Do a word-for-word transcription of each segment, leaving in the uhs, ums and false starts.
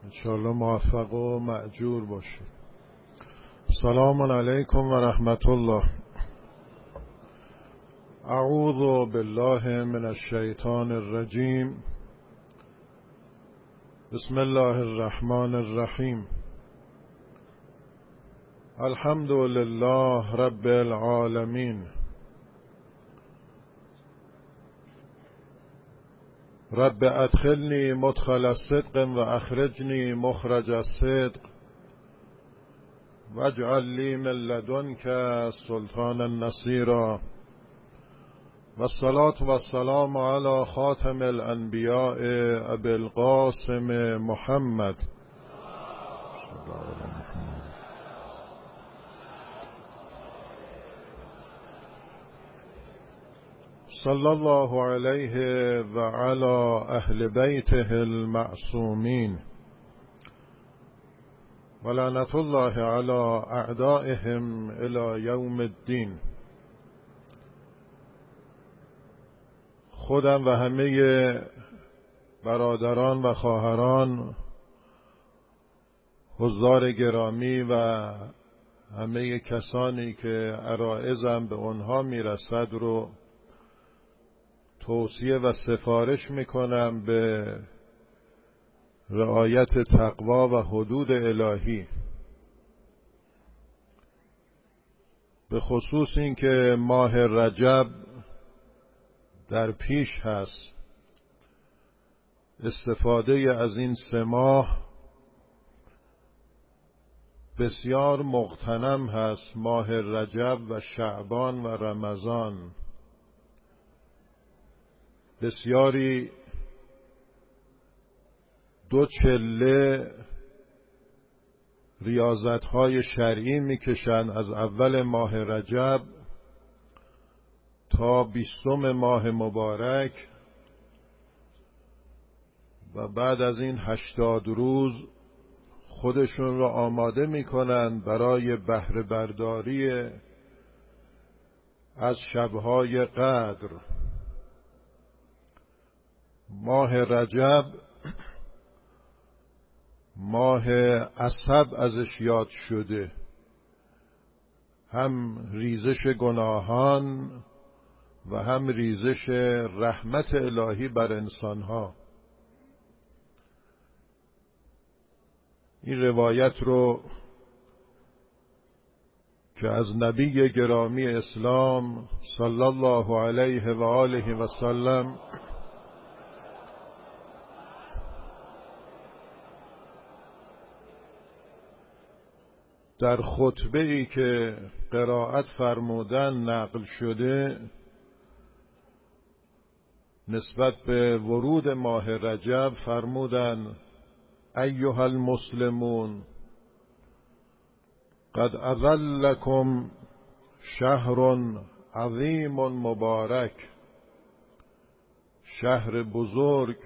انشاءالله موفق و مأجور باشید. سلام علیکم و رحمت الله. اعوذ بالله من الشیطان الرجیم. بسم الله الرحمن الرحیم. الحمد لله رب العالمین. رب ادخلنی مدخل صدق و اخرجنی مخرج الصدق واجعل لی من لدنک سلطانا نصیرا. والصلاة والسلام على خاتم الانبیاء ابی القاسم محمد صلی الله علیه و علی اهل بیته المعصومین و لعنت الله علی اعدائهم الی یوم الدین. خودم و همه برادران و خواهران حضار گرامی و همه کسانی که عرایضم به اونها میرسد رو توصیه و سفارش میکنم به رعایت تقوا و حدود الهی، به خصوص اینکه ماه رجب در پیش هست. استفاده از این سه ماه بسیار مغتنم هست. ماه رجب و شعبان و رمضان بسیاری دو چله ریاضت‌های شرعی میکشن از اول ماه رجب تا بیستم ماه مبارک و بعد از این هشتاد روز خودشون را آماده میکنن برای بهره برداری از شبهای قدر. ماه رجب ماه عصب ازش یاد شده، هم ریزش گناهان و هم ریزش رحمت الهی بر انسانها. این روایت رو که از نبی گرامی اسلام صلی الله علیه و آله و سلم در خطبه ای که قرائت فرمودن نقل شده نسبت به ورود ماه رجب فرمودن: ایها المسلمون قد اظلکم شهر عظیم مبارک. شهر بزرگ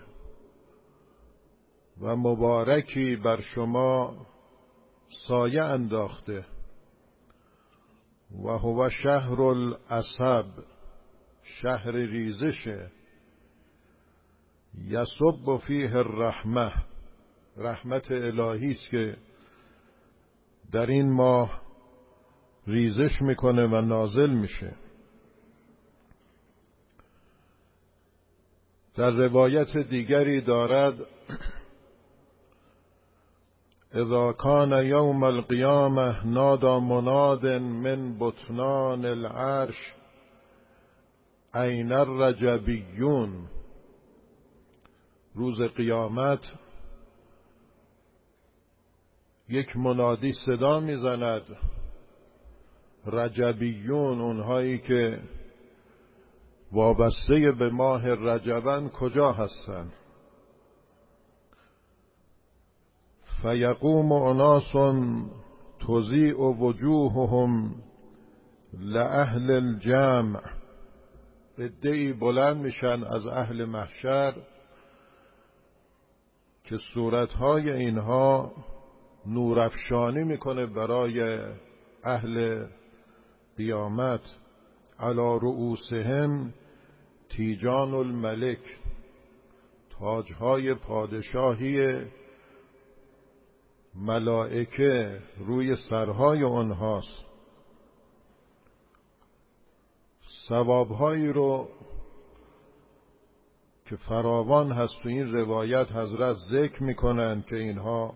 و مبارکی بر شما سایه انداخته. و هو شهر العصب، شهر ریزشه. یصب فیه الرحمه، رحمت الهی است که در این ماه ریزش میکنه و نازل میشه. در روایت دیگری دارد: اذا کان یوم القیامه نادى مناد من بطنان العرش این الرجبیون. روز قیامت یک منادی صدا میزند: رجبیون، اونهایی که وابسته به ماه رجبن کجا هستند؟ فیقوم اناس تضیء وجوههم لأهل الجمع. عده‌ای بلند میشن از اهل محشر که صورتهای اینها نورافشانی میکنه برای اهل قیامت. علی رؤوسهم تیجان الملک، تاجهای پادشاهی ملائکه روی سرهای اونهاست. ثوابهایی رو که فراوان هست تو این روایت حضرت ذکر میکنن که اینها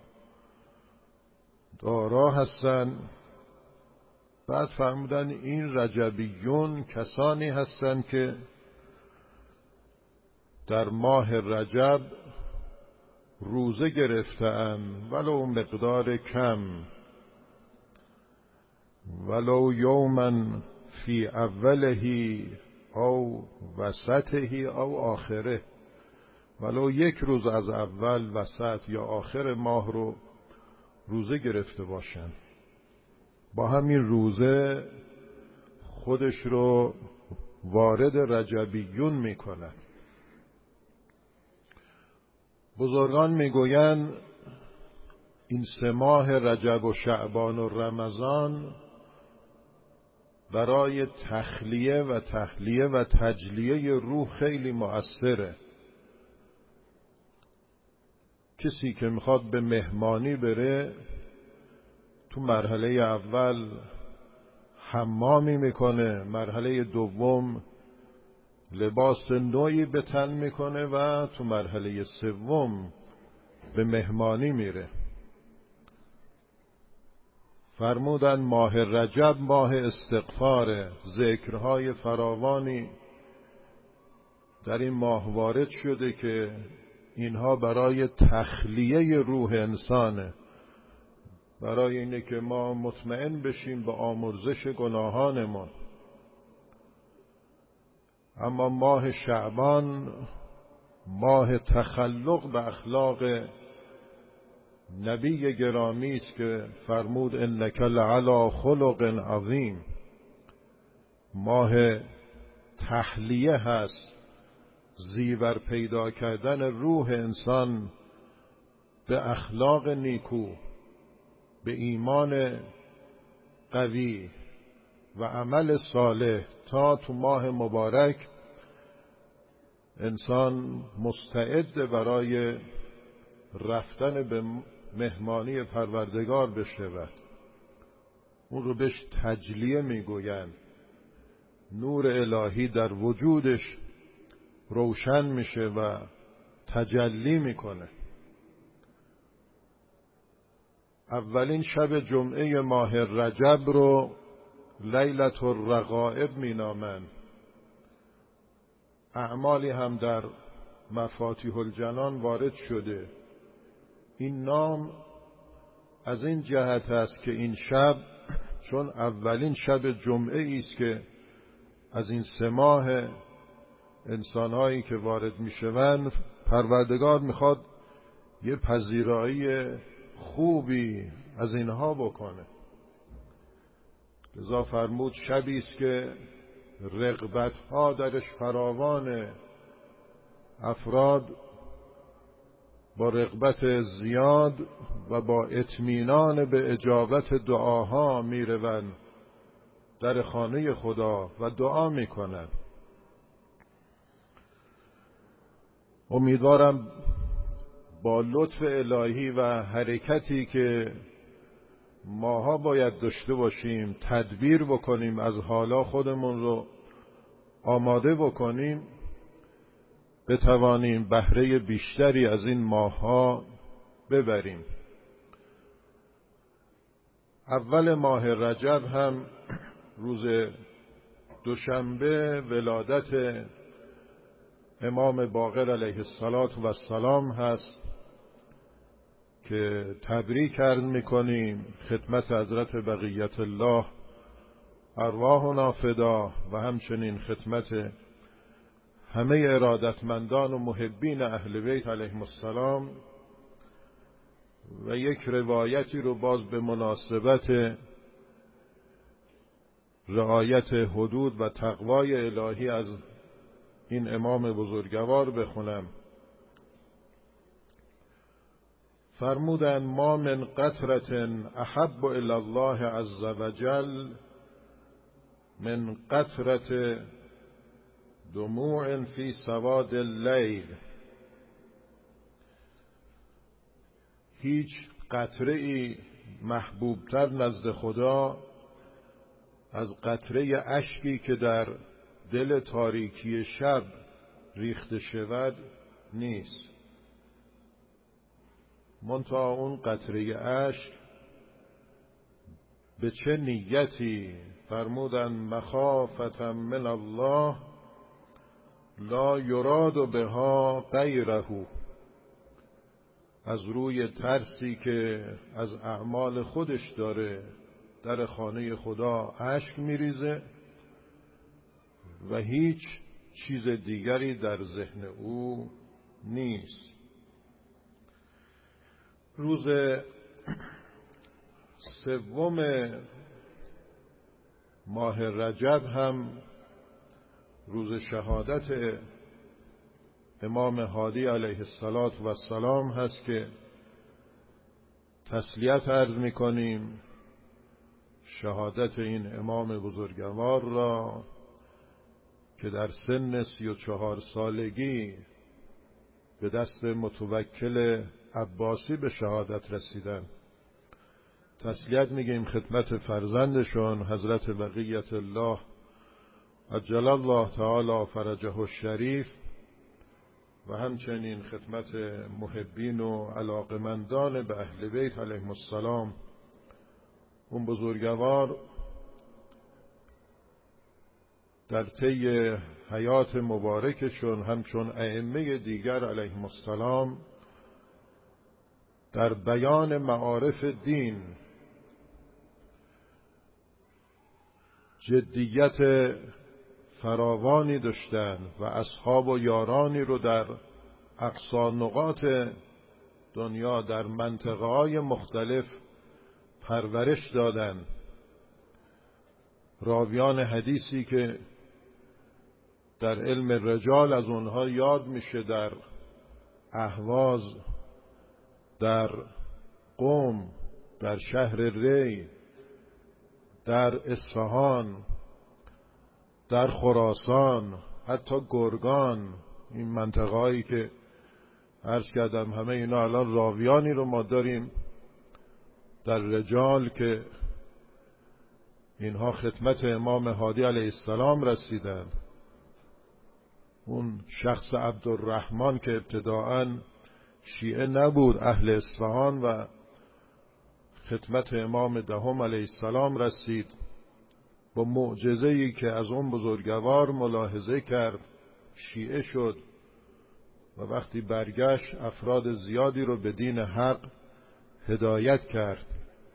دارا هستن. بعد فرمودن این رجبیون کسانی هستند که در ماه رجب روزه گرفته‌اند، ولو مقدار کم، ولو یوما فی اوله او وسطه او آخره، ولو یک روز از اول، وسط یا آخر ماه رو روزه گرفته باشن. با همین روزه خودش رو وارد رجبیون میکنن. بزرگان میگوین این سه ماه رجب و شعبان و رمضان برای تخلیه و تحلیه و تجلیه روح خیلی مؤثره. کسی که میخواد به مهمانی بره تو مرحله اول حمامی میکنه، مرحله دوم لباس نوعی به تن میکنه و تو مرحله سوم به مهمانی میره. فرمودن ماه رجب ماه استغفاره، ذکرهای فراوانی در این ماه وارد شده که اینها برای تخلیه روح انسانه، برای اینه که ما مطمئن بشیم به آمرزش گناهانمون. اما ماه شعبان ماه تخلق به اخلاق نبی گرامی است که فرمود انک لعلی خلق عظیم. ماه تحلیه هست، زیور پیدا کردن روح انسان به اخلاق نیکو، به ایمان قوی و عمل صالح، تا تو ماه مبارک انسان مستعد برای رفتن به مهمانی پروردگار بشود. اون رو بهش تجلیه میگوین. نور الهی در وجودش روشن میشه و تجلی میکنه. اولین شب جمعه ماه رجب رو لیلة الرغائب مینامند. اعمالی هم در مفاتیح الجنان وارد شده. این نام از این جهت است که این شب چون اولین شب جمعه است که از این سه ماه انسانهایی که وارد میشوند پروردگار میخواد یه پذیرایی خوبی از اینها بکنه. لذا فرمود شبی است که رغبت‌ها درش فراوانه، افراد با رغبت زیاد و با اطمینان به اجابت دعاها میروند در خانه خدا و دعا میکنند. امیدوارم با لطف الهی و حرکتی که ماها باید داشته باشیم تدبیر بکنیم، از حالا خودمون رو آماده بکنیم، بتوانیم بهره بیشتری از این ماه‌ها ببریم. اول ماه رجب هم روز دوشنبه ولادت امام باقر علیه السلام هست که تبریک عرض میکنیم خدمت حضرت بقیت الله ارواحنا فدا و همچنین خدمت همه ارادتمندان و محبین اهل بیت علیهم السلام. و یک روایتی رو باز به مناسبت رعایت حدود و تقوای الهی از این امام بزرگوار بخونم. فرمودن ما من قطرة احب الی الله عز وجل من قطرة دموع فی سواد اللیل. هیچ قطره ای محبوبتر نزد خدا از قطره اشکی که در دل تاریکی شب ریخته شود نیست. منتها اون قطره اشک به چه نیتی؟ فرمودن مخافة من الله لا یراد بها غیره، از روی ترسی که از اعمال خودش داره در خانه خدا اشک میریزه و هیچ چیز دیگری در ذهن او نیست. روز سوم ماه رجب هم روز شهادت امام هادی علیه السلام هست که تسلیت عرض می‌کنیم شهادت این امام بزرگوار را که در سن سی و چهار سالگی به دست متوکل عباسی به شهادت رسیدن. تسلیت میگیم خدمت فرزندشون حضرت بقیت الله عجل الله تعالی فرجه الشریف و همچنین خدمت محبین و علاقمندان به اهل بیت علیهم السلام. اون بزرگوار در طی حیات مبارکشون همچون ائمه دیگر علیهم السلام در بیان معارف دین جدیت فراوانی داشتن و اصحاب و یارانی رو در اقصی نقاط دنیا در منطقه‌های مختلف پرورش دادن. راویان حدیثی که در علم رجال از اونها یاد میشه در اهواز، در قم، در شهر ری، در اصفهان، در خراسان، حتی گرگان، این منطقه‌هایی که عرض کردم همه اینا الان راویانی رو ما داریم در رجال که اینها خدمت امام هادی علیه السلام رسیدن. اون شخص عبدالرحمن که ابتداءً شیعه نبود، اهل اصفهان و خدمت امام دهم علیه السلام رسید، با معجزه‌ای که از اون بزرگوار ملاحظه کرد شیعه شد و وقتی برگشت افراد زیادی رو به دین حق هدایت کرد.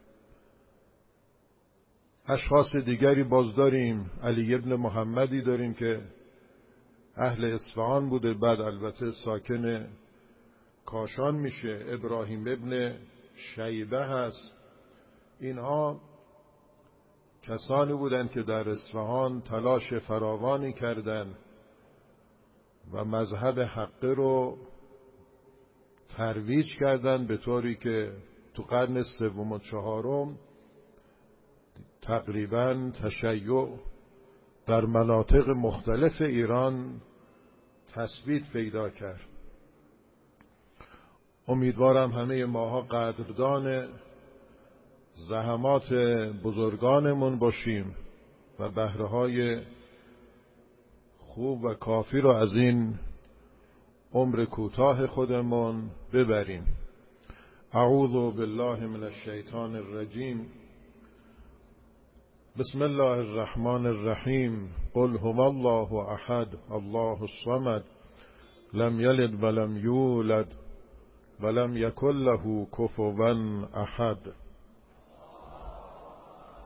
اشخاص دیگری باز داریم. علی ابن محمدی داریم که اهل اصفهان بوده، بعد البته ساکن کاشان میشه. ابراهیم ابن شیبه هست. اینها کسانی بودند که در اصفهان تلاش فراوانی کردند و مذهب حق رو ترویج کردند به طوری که تو قرن سوم و چهارم تقریباً تشیع در مناطق مختلف ایران تثبیت پیدا کرد. امیدوارم همه ماها قدردان زحمات بزرگانمون باشیم و بهره‌های خوب و کافی رو از این عمر کوتاه خودمون ببریم. اعوذ بالله من الشیطان الرجیم. بسم الله الرحمن الرحیم. قل هو الله احد الله الصمد لم یلد ولم یولد ولم یکن له کفوا احد.